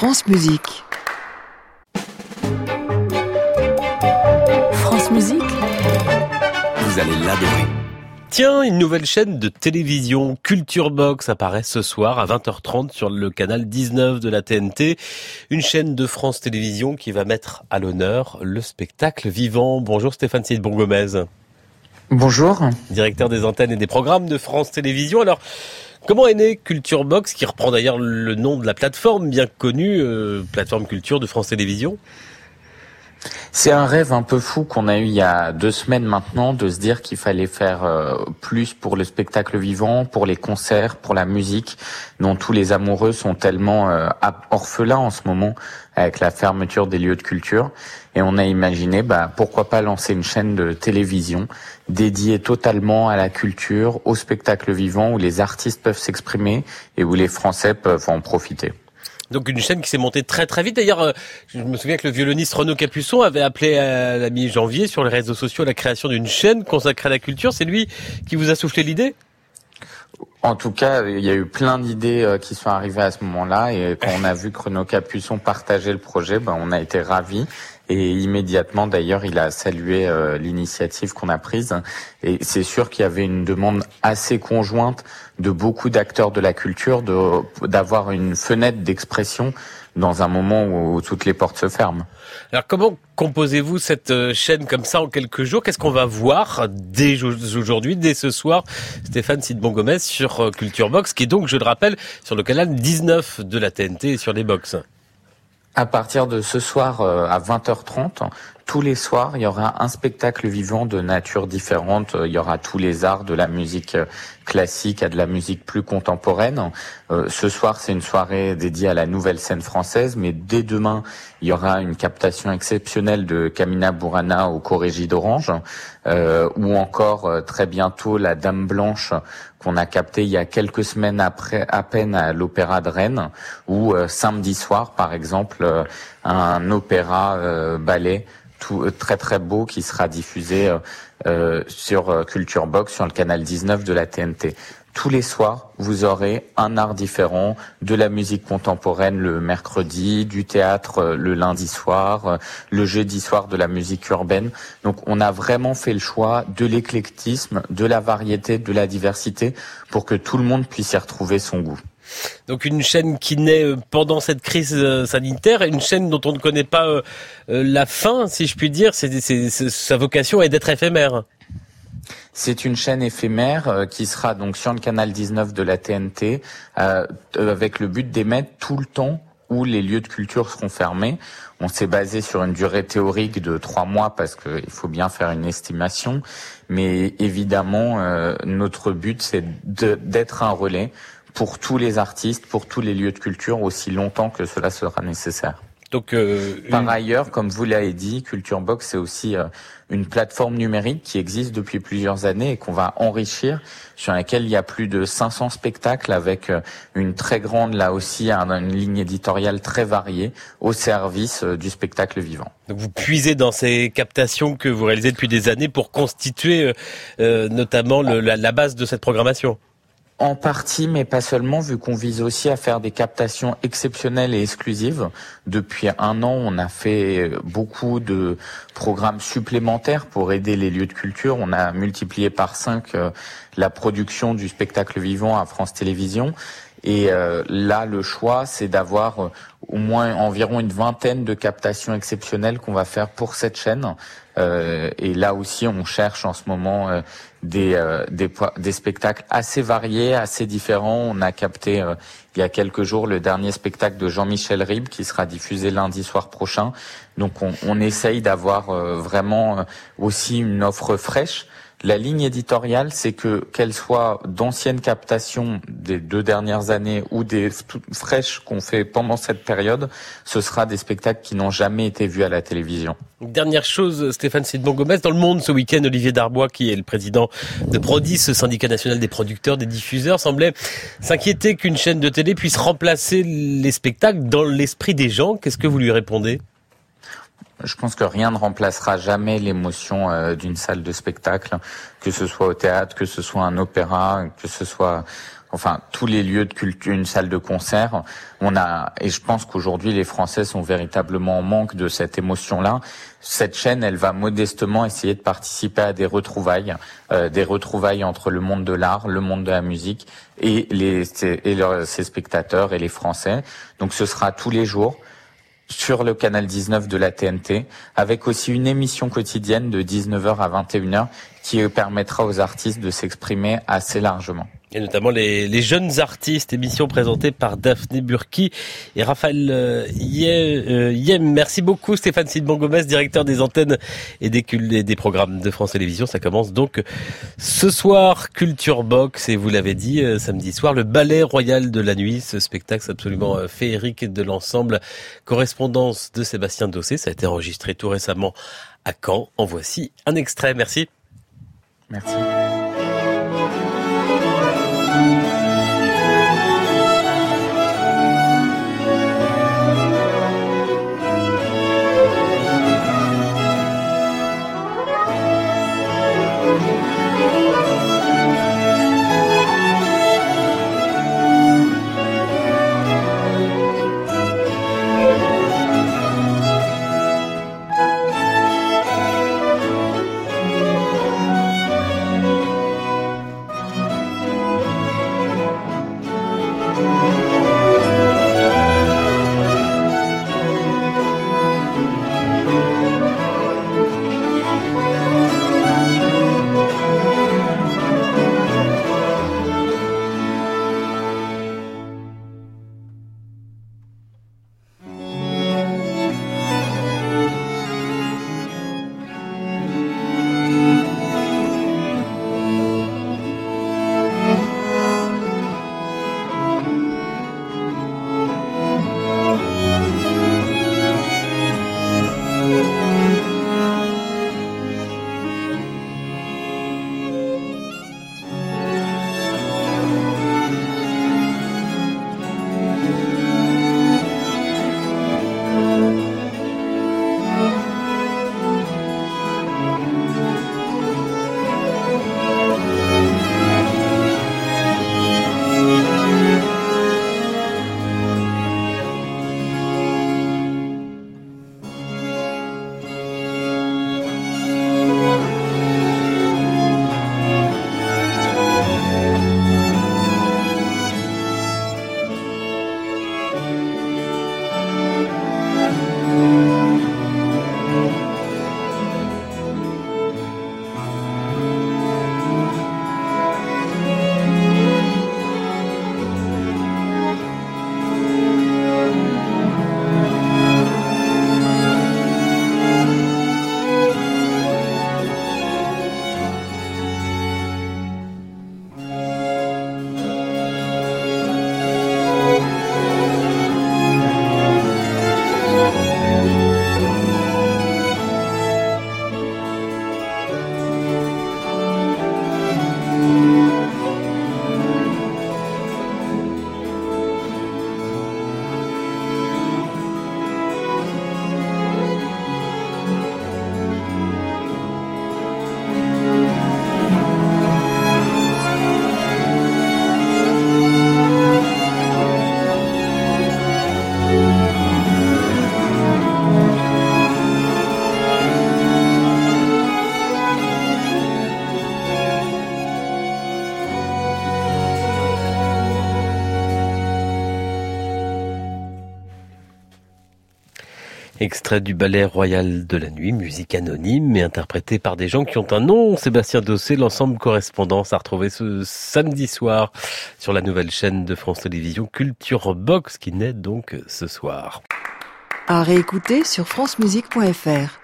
France Musique. France Musique. Vous allez l'adorer. Tiens, une nouvelle chaîne de télévision, Culture Box, apparaît ce soir à 20h30 sur le canal 19 de la TNT. Une chaîne de France Télévisions qui va mettre à l'honneur le spectacle vivant. Bonjour Stéphane Cid-Bourgomez. Bonjour. Directeur des antennes et des programmes de France Télévisions. Alors, comment est née Culture Box, qui reprend d'ailleurs le nom de la plateforme bien connue, plateforme culture de France Télévisions? C'est un rêve un peu fou qu'on a eu il y a 2 semaines maintenant, de se dire qu'il fallait faire plus pour le spectacle vivant, pour les concerts, pour la musique, dont tous les amoureux sont tellement orphelins en ce moment avec la fermeture des lieux de culture. Et on a imaginé, pourquoi pas lancer une chaîne de télévision dédiée totalement à la culture, au spectacle vivant, où les artistes peuvent s'exprimer et où les Français peuvent en profiter. Donc une chaîne qui s'est montée très très vite. D'ailleurs, je me souviens que le violoniste Renaud Capuçon avait appelé à la mi-janvier sur les réseaux sociaux la création d'une chaîne consacrée à la culture. C'est lui qui vous a soufflé l'idée ? En tout cas, il y a eu plein d'idées qui sont arrivées à ce moment-là, et quand on a vu que Renaud Capuçon partageait le projet, on a été ravis. Et immédiatement, d'ailleurs, il a salué l'initiative qu'on a prise. Et c'est sûr qu'il y avait une demande assez conjointe de beaucoup d'acteurs de la culture d'avoir une fenêtre d'expression dans un moment où toutes les portes se ferment. Alors comment composez-vous cette chaîne comme ça en quelques jours ? Qu'est-ce qu'on va voir dès aujourd'hui, dès ce soir, Stéphane Cid-Bourgomez, sur Culture Box, qui est donc, je le rappelle, sur le canal 19 de la TNT et sur les box. À partir de ce soir à 20h30, tous les soirs, il y aura un spectacle vivant de nature différente. Il y aura tous les arts, de la musique classique à de la musique plus contemporaine. Ce soir, c'est une soirée dédiée à la nouvelle scène française, mais dès demain, il y aura une captation exceptionnelle de Camina Burana au Corégie d'Orange, ou encore très bientôt la Dame Blanche qu'on a captée il y a quelques semaines après, à peine, à l'Opéra de Rennes, ou samedi soir, par exemple, un opéra ballet très très beau qui sera diffusé sur Culture Box, sur le canal 19 de la TNT. Tous les soirs, vous aurez un art différent, de la musique contemporaine le mercredi, du théâtre le lundi soir, le jeudi soir de la musique urbaine. Donc on a vraiment fait le choix de l'éclectisme, de la variété, de la diversité, pour que tout le monde puisse y retrouver son goût. Donc une chaîne qui naît pendant cette crise sanitaire, une chaîne dont on ne connaît pas la fin, si je puis dire. Sa vocation est d'être éphémère. C'est une chaîne éphémère qui sera donc sur le canal 19 de la TNT, avec le but d'émettre tout le temps où les lieux de culture seront fermés. On s'est basé sur une durée théorique de 3 mois parce qu'il faut bien faire une estimation. Mais évidemment, notre but, c'est d'être un relais pour tous les artistes, pour tous les lieux de culture, aussi longtemps que cela sera nécessaire. Donc, Par ailleurs, comme vous l'avez dit, Culture Box, c'est aussi une plateforme numérique qui existe depuis plusieurs années et qu'on va enrichir, sur laquelle il y a plus de 500 spectacles avec une très grande, là aussi, une ligne éditoriale très variée au service du spectacle vivant. Donc vous puisez dans ces captations que vous réalisez depuis des années pour constituer notamment la base de cette programmation. En partie, mais pas seulement, vu qu'on vise aussi à faire des captations exceptionnelles et exclusives. Depuis 1 an, on a fait beaucoup de programmes supplémentaires pour aider les lieux de culture. On a multiplié par 5 la production du spectacle vivant à France Télévisions. Et là, le choix, c'est d'avoir au moins environ une vingtaine de captations exceptionnelles qu'on va faire pour cette chaîne. Et là aussi, on cherche en ce moment des spectacles assez variés, assez différents. On a capté il y a quelques jours le dernier spectacle de Jean-Michel Ribes qui sera diffusé lundi soir prochain. Donc on essaye d'avoir vraiment aussi une offre fraîche. La ligne éditoriale, c'est qu'elle soit d'anciennes captations des 2 dernières années ou des toutes fraîches qu'on fait pendant cette période, ce sera des spectacles qui n'ont jamais été vus à la télévision. Dernière chose, Stéphane Cid-Bourgomez, dans Le Monde ce week-end, Olivier Darbois, qui est le président de Prodis, ce syndicat national des producteurs, des diffuseurs, semblait s'inquiéter qu'une chaîne de télé puisse remplacer les spectacles dans l'esprit des gens. Qu'est-ce que vous lui répondez ? Je pense que rien ne remplacera jamais l'émotion d'une salle de spectacle, que ce soit au théâtre, que ce soit un opéra, que ce soit enfin tous les lieux de culture, une salle de concert. Et je pense qu'aujourd'hui les Français sont véritablement en manque de cette émotion-là. Cette chaîne, elle va modestement essayer de participer à des retrouvailles entre le monde de l'art, le monde de la musique et ses spectateurs et les Français. Donc ce sera tous les jours sur le canal 19 de la TNT, avec aussi une émission quotidienne de 19h à 21h qui permettra aux artistes de s'exprimer assez largement. Et notamment les jeunes artistes, émission présentée par Daphné Burki et Raphaël Yem. Merci beaucoup Stéphane Sidbon-Gomez, directeur des antennes et des programmes de France Télévisions. Ça commence donc ce soir, Culture Box, et vous l'avez dit, samedi soir, le Ballet Royal de la Nuit, ce spectacle absolument féerique de l'ensemble Correspondance de Sébastien Dossé. Ça a été enregistré tout récemment à Caen. En voici un extrait. Merci. Merci. Extrait du Ballet Royal de la Nuit, musique anonyme mais interprétée par des gens qui ont un nom. Sébastien Dossé, l'ensemble Correspondance à retrouver ce samedi soir sur la nouvelle chaîne de France Télévisions Culture Box qui naît donc ce soir. À réécouter sur francemusique.fr.